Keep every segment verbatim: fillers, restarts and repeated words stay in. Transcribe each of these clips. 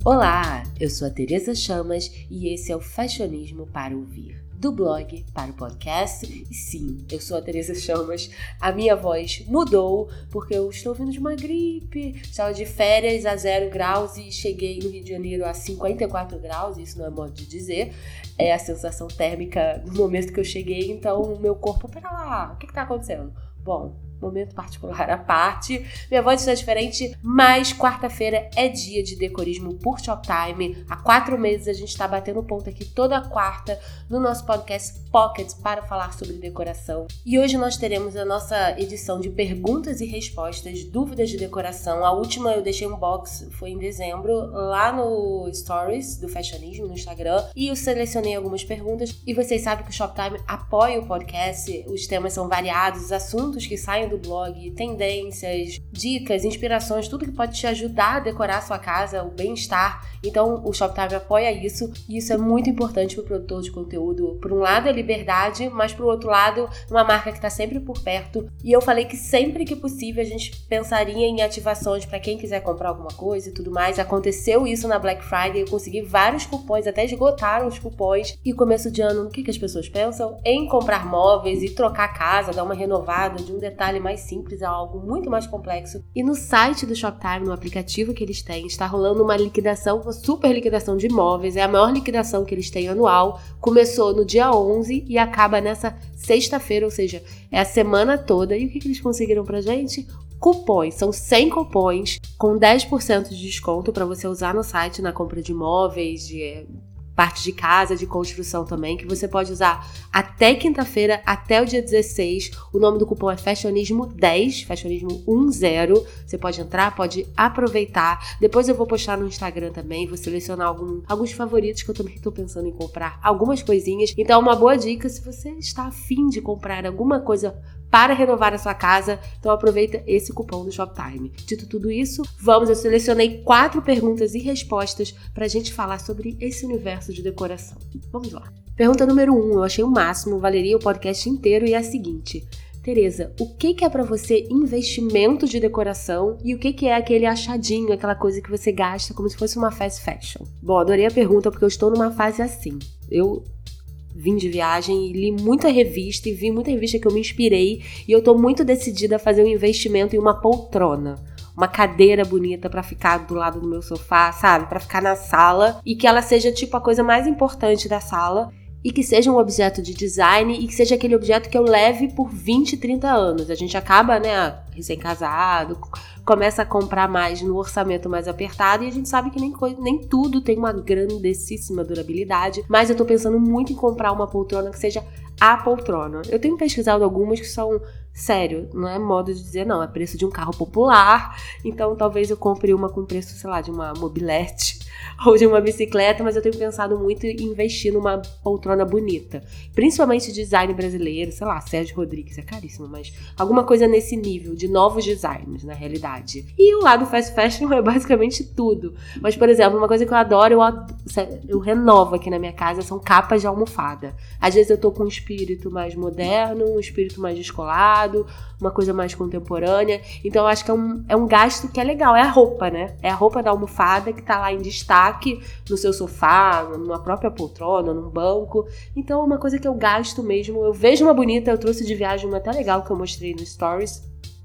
Olá, eu sou a Tereza Chamas e esse é o Fashionismo para Ouvir, do blog para o podcast. E sim, eu sou a Tereza Chamas, a minha voz mudou porque eu estou vindo de uma gripe, estava de férias a zero graus e cheguei no Rio de Janeiro a cinquenta e quatro graus, isso não é modo de dizer, é a sensação térmica do momento que eu cheguei, então o meu corpo, pera lá, o que está acontecendo? Bom, momento particular à parte, minha voz está diferente, mas quarta-feira é dia de decorismo por Shoptime. Há quatro meses a gente está batendo ponto aqui toda quarta no nosso podcast Pocket para falar sobre decoração. E hoje nós teremos a nossa edição de perguntas e respostas, dúvidas de decoração. A última eu deixei um box, foi em dezembro, lá no Stories do Fashionismo, no Instagram, e eu selecionei algumas perguntas. E vocês sabem que o Shoptime apoia o podcast, os temas são variados, os assuntos que saem do blog, tendências, dicas, inspirações, tudo que pode te ajudar a decorar a sua casa, o bem-estar. Então o Shoptime apoia isso e isso é muito importante para o produtor de conteúdo. Por um lado é liberdade, mas por outro lado uma marca que está sempre por perto. E eu falei que sempre que possível a gente pensaria em ativações para quem quiser comprar alguma coisa e tudo mais. Aconteceu isso na Black Friday, eu consegui vários cupons, até esgotaram os cupons. E começo de ano, o que, que as pessoas pensam? Em comprar móveis e trocar a casa, dar uma renovada de um detalhe mais simples a algo muito mais complexo. E no site do Shoptime, no aplicativo que eles têm, está rolando uma liquidação, uma super liquidação de imóveis. É a maior liquidação que eles têm anual. Começou no dia onze e acaba nessa sexta-feira, ou seja, é a semana toda. E o que, que eles conseguiram pra gente? Cupons. São cem cupons com dez por cento de desconto para você usar no site na compra de imóveis, de parte de casa, de construção também, que você pode usar até quinta-feira, até o dia dezesseis. O nome do cupom é Fashionismo dez, Fashionismo dez. Você pode entrar, pode aproveitar. Depois eu vou postar no Instagram também, vou selecionar algum, alguns favoritos que eu também estou pensando em comprar, algumas coisinhas. Então, uma boa dica, se você está afim de comprar alguma coisa para renovar a sua casa, então aproveita esse cupom do Shoptime. Dito tudo isso, vamos, eu selecionei quatro perguntas e respostas para a gente falar sobre esse universo de decoração. Vamos lá. Pergunta número um, eu achei o máximo, valeria o podcast inteiro, e é a seguinte: Tereza, o que que é para você investimento de decoração e o que que é aquele achadinho, aquela coisa que você gasta como se fosse uma fast fashion? Bom, adorei a pergunta porque eu estou numa fase assim. Eu vim de viagem e li muita revista e vi muita revista que eu me inspirei e eu tô muito decidida a fazer um investimento em uma poltrona, uma cadeira bonita pra ficar do lado do meu sofá, sabe? Pra ficar na sala e que ela seja tipo a coisa mais importante da sala e que seja um objeto de design e que seja aquele objeto que eu leve por vinte, trinta anos. A gente acaba, né, recém-casado, começa a comprar mais no orçamento mais apertado e a gente sabe que nem, coisa, nem tudo tem uma grandíssima durabilidade, mas eu tô pensando muito em comprar uma poltrona que seja a poltrona. Eu tenho pesquisado algumas que são, sério, não é modo de dizer não, é preço de um carro popular, então talvez eu compre uma com preço, sei lá, de uma mobilete ou de uma bicicleta, mas eu tenho pensado muito em investir numa poltrona bonita, principalmente design brasileiro, sei lá, Sérgio Rodrigues, é caríssimo, mas alguma coisa nesse nível, de novos designs, na realidade. E o lado fast fashion é basicamente tudo, mas, por exemplo, uma coisa que eu adoro, eu, adoro, eu renovo aqui na minha casa, são capas de almofada. Às vezes eu tô com um espírito mais moderno, um espírito mais descolado, uma coisa mais contemporânea, então eu acho que é um, é um gasto que é legal, é a roupa, né? É a roupa da almofada que tá lá em destaque no seu sofá, numa própria poltrona, num banco. Então é uma coisa que eu gasto mesmo. Eu vejo uma bonita, eu trouxe de viagem uma até legal que eu mostrei no Stories.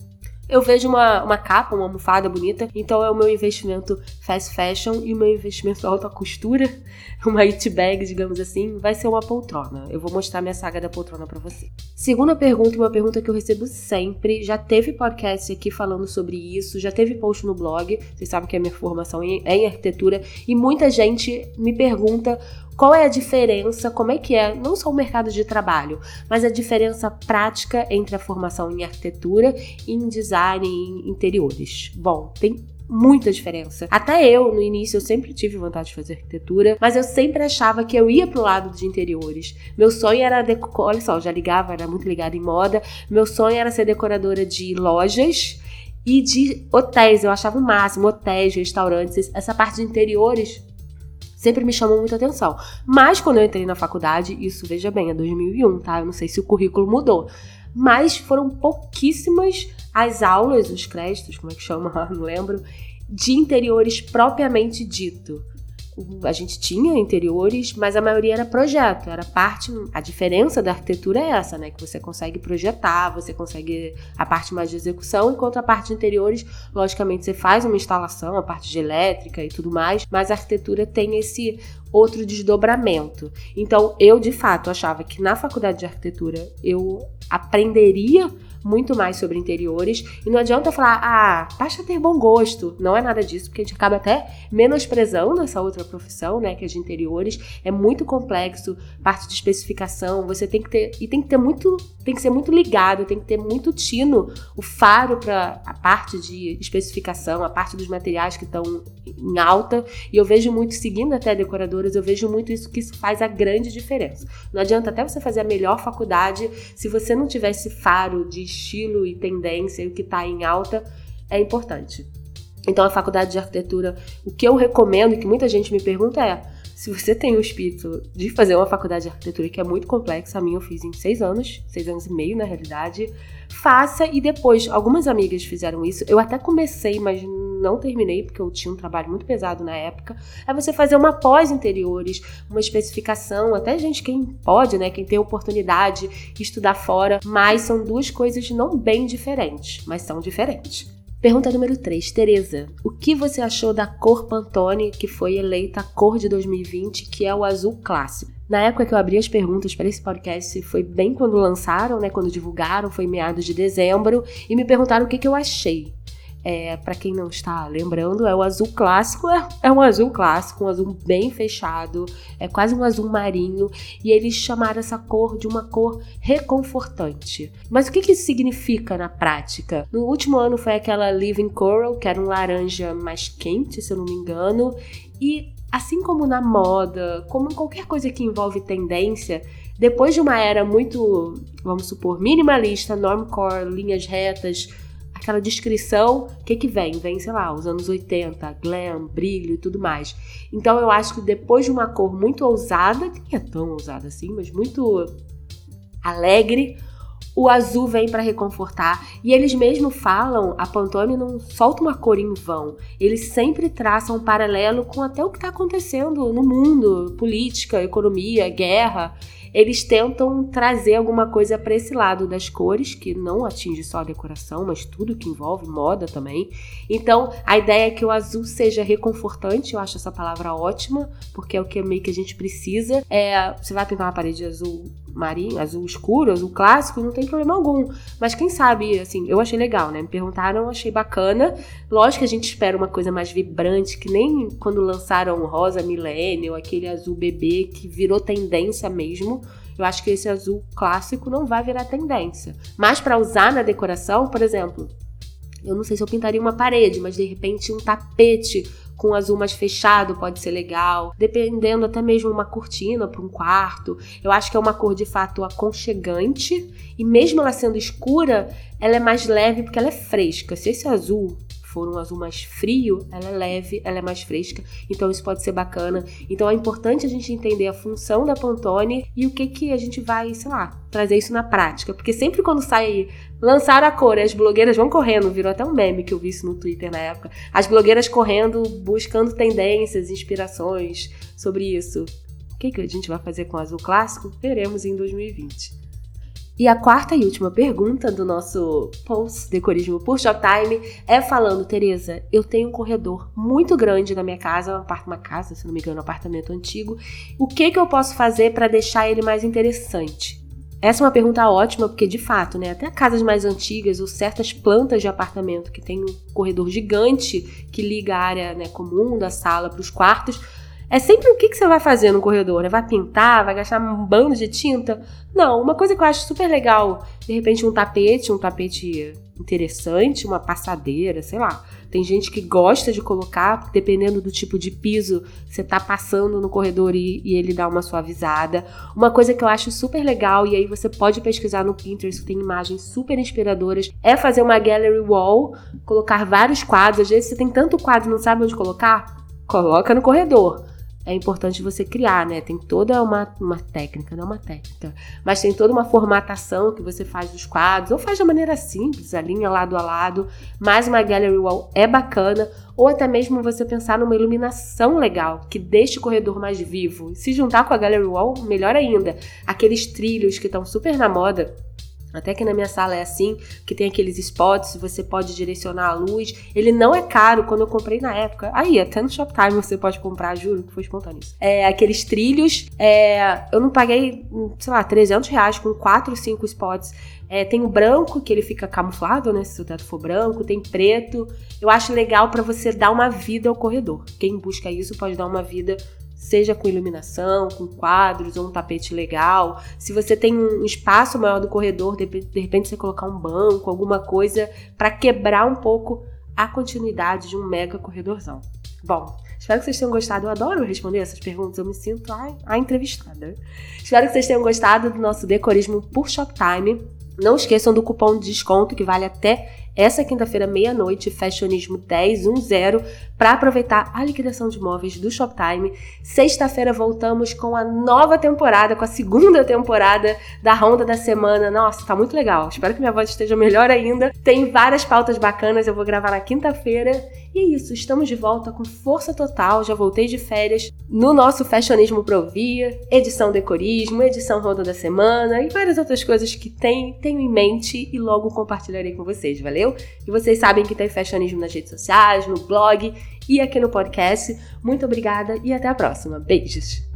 Eu vejo uma, uma capa, uma almofada bonita, então é o meu investimento fast fashion e o meu investimento alta costura, uma it bag, digamos assim, vai ser uma poltrona. Eu vou mostrar minha saga da poltrona pra você. Segunda pergunta, uma pergunta que eu recebo sempre, já teve podcast aqui falando sobre isso, já teve post no blog, vocês sabem que a minha formação é em arquitetura, e muita gente me pergunta qual é a diferença, como é que é, não só o mercado de trabalho, mas a diferença prática entre a formação em arquitetura e em design e em interiores. Bom, tem muita diferença. Até eu, no início, eu sempre tive vontade de fazer arquitetura, mas eu sempre achava que eu ia pro lado de interiores. Meu sonho era, deco... olha só, eu já ligava, era muito ligada em moda, meu sonho era ser decoradora de lojas e de hotéis, eu achava o máximo, hotéis, restaurantes, essa parte de interiores sempre me chamou muita atenção. Mas quando eu entrei na faculdade, isso, veja bem, é dois mil e um, tá? Eu não sei se o currículo mudou. Mas foram pouquíssimas as aulas, os créditos, como é que chama, não lembro, de interiores propriamente dito. a gente tinha interiores, mas a maioria era projeto, era parte, a diferença da arquitetura é essa, né, que você consegue projetar, você consegue a parte mais de execução, enquanto a parte de interiores, logicamente você faz uma instalação, a parte de elétrica e tudo mais, mas a arquitetura tem esse outro desdobramento. Então, eu de fato achava que na faculdade de arquitetura eu aprenderia muito mais sobre interiores, e não adianta falar, ah, basta ter bom gosto, não é nada disso, porque a gente acaba até menosprezando essa outra profissão, né, que é de interiores, é muito complexo, parte de especificação, você tem que ter, e tem que ter muito, tem que ser muito ligado, tem que ter muito tino, o faro para a parte de especificação, a parte dos materiais que estão em alta, e eu vejo muito, seguindo até decoradoras, eu vejo muito isso, que isso faz a grande diferença. Não adianta até você fazer a melhor faculdade, se você não tiver esse faro de estilo e tendência, e o que está em alta é importante. Então, a faculdade de arquitetura, o que eu recomendo, que muita gente me pergunta é, se você tem o espírito de fazer uma faculdade de arquitetura que é muito complexa, a minha eu fiz em seis anos, seis anos e meio na realidade, faça, e depois, algumas amigas fizeram isso, eu até comecei, mas não terminei, porque eu tinha um trabalho muito pesado na época, é você fazer uma pós-interiores, uma especificação, até gente quem pode, né, quem tem oportunidade, estudar fora, mas são duas coisas não bem diferentes, mas são diferentes. Pergunta número três, Tereza, o que você achou da cor Pantone, que foi eleita a cor de dois mil e vinte, que é o azul clássico? Na época que eu abri as perguntas para esse podcast, foi bem quando lançaram, né, quando divulgaram, foi em meados de dezembro, e me perguntaram o que, que eu achei. É, para quem não está lembrando, é o azul clássico, é, é um azul clássico, um azul bem fechado, é quase um azul marinho, e eles chamaram essa cor de uma cor reconfortante. Mas o que, que isso significa na prática? No último ano foi aquela Living Coral, que era um laranja mais quente, se eu não me engano, e assim como na moda, como em qualquer coisa que envolve tendência, depois de uma era muito, vamos supor, minimalista, normcore, linhas retas, aquela descrição, o que que vem? Vem, sei lá, os anos oitenta, glam, brilho e tudo mais. Então eu acho que depois de uma cor muito ousada, que nem é tão ousada assim, mas muito alegre, o azul vem para reconfortar. E eles mesmo falam, a Pantone não solta uma cor em vão. Eles sempre traçam um paralelo com até o que está acontecendo no mundo, política, economia, guerra. Eles tentam trazer alguma coisa para esse lado das cores, que não atinge só a decoração, mas tudo que envolve moda também. Então, a ideia é que o azul seja reconfortante, eu acho essa palavra ótima, porque é o que meio que a gente precisa. É, você vai pintar uma parede azul marinho, azul escuro, azul clássico, não tem problema algum. Mas quem sabe, assim, eu achei legal, né? Me perguntaram, achei bacana. Lógico que a gente espera uma coisa mais vibrante, que nem quando lançaram o rosa millennial, aquele azul bebê que virou tendência mesmo. Eu acho que esse azul clássico não vai virar tendência. Mas para usar na decoração, por exemplo, eu não sei se eu pintaria uma parede, mas de repente um tapete com azul mais fechado pode ser legal, dependendo até mesmo uma cortina para um quarto. Eu acho que é uma cor de fato aconchegante, e mesmo ela sendo escura, ela é mais leve porque ela é fresca. Se esse azul for um azul mais frio, ela é leve, ela é mais fresca, então isso pode ser bacana. Então é importante a gente entender a função da Pantone e o que que a gente vai, sei lá, trazer isso na prática, porque sempre quando sai, lançar a cor, as blogueiras vão correndo, virou até um meme que eu vi isso no Twitter na época, as blogueiras correndo, buscando tendências, inspirações sobre isso. O que que a gente vai fazer com o azul clássico? Veremos em dois mil e vinte. E a quarta e última pergunta do nosso post Decorismo por Shoptime é falando, Tereza, eu tenho um corredor muito grande na minha casa, uma casa, se não me engano, um apartamento antigo. O que que eu posso fazer para deixar ele mais interessante? Essa é uma pergunta ótima, porque de fato, né, até casas mais antigas ou certas plantas de apartamento que tem um corredor gigante que liga a área, né, comum da sala para os quartos, é sempre o que, que você vai fazer no corredor, né? Vai pintar, vai gastar um bando de tinta? Não, uma coisa que eu acho super legal, de repente um tapete, um tapete interessante, uma passadeira, sei lá. Tem gente que gosta de colocar, dependendo do tipo de piso, você tá passando no corredor e, e ele dá uma suavizada. Uma coisa que eu acho super legal, e aí você pode pesquisar no Pinterest, tem imagens super inspiradoras, é fazer uma gallery wall, colocar vários quadros. Às vezes você tem tanto quadro e não sabe onde colocar, coloca no corredor. é importante você criar, né? Tem toda uma, uma técnica, não uma técnica, mas tem toda uma formatação que você faz dos quadros, ou faz de maneira simples, alinha lado a lado, mas uma gallery wall é bacana, ou até mesmo você pensar numa iluminação legal, que deixe o corredor mais vivo. Se juntar com a gallery wall, melhor ainda. Aqueles trilhos que estão super na moda, até que na minha sala é assim, que tem aqueles spots, você pode direcionar a luz. Ele não é caro, quando eu comprei na época. Aí, até no Shoptime você pode comprar, juro que foi espontâneo isso. É, aqueles trilhos, é, eu não paguei, sei lá, trezentos reais com quatro, cinco spots. É, tem o branco, que ele fica camuflado, né, se o teto for branco. Tem preto. Eu acho legal para você dar uma vida ao corredor. Quem busca isso pode dar uma vida, seja com iluminação, com quadros ou um tapete legal. Se você tem um espaço maior do corredor, de, de repente você colocar um banco, alguma coisa para quebrar um pouco a continuidade de um mega corredorzão. Bom, espero que vocês tenham gostado. Eu adoro responder essas perguntas, eu me sinto a, a entrevistada. Espero que vocês tenham gostado do nosso decorismo por Shoptime. Não esqueçam do cupom de desconto que vale até essa quinta-feira, meia-noite, Fashionismo dez, um zero, para aproveitar a liquidação de móveis do Shoptime. Sexta-feira voltamos com a nova temporada, com a segunda temporada da Ronda da Semana. Nossa, tá muito legal. Espero que minha voz esteja melhor ainda. Tem várias pautas bacanas, eu vou gravar na quinta-feira. E é isso, estamos de volta com força total. Já voltei de férias no nosso Fashionismo Provia, edição Decorismo, edição Ronda da Semana e várias outras coisas que tem, tenho em mente e logo compartilharei com vocês, valeu? E vocês sabem que tem Fashionismo nas redes sociais, no blog e aqui no podcast. Muito obrigada e até a próxima. Beijos!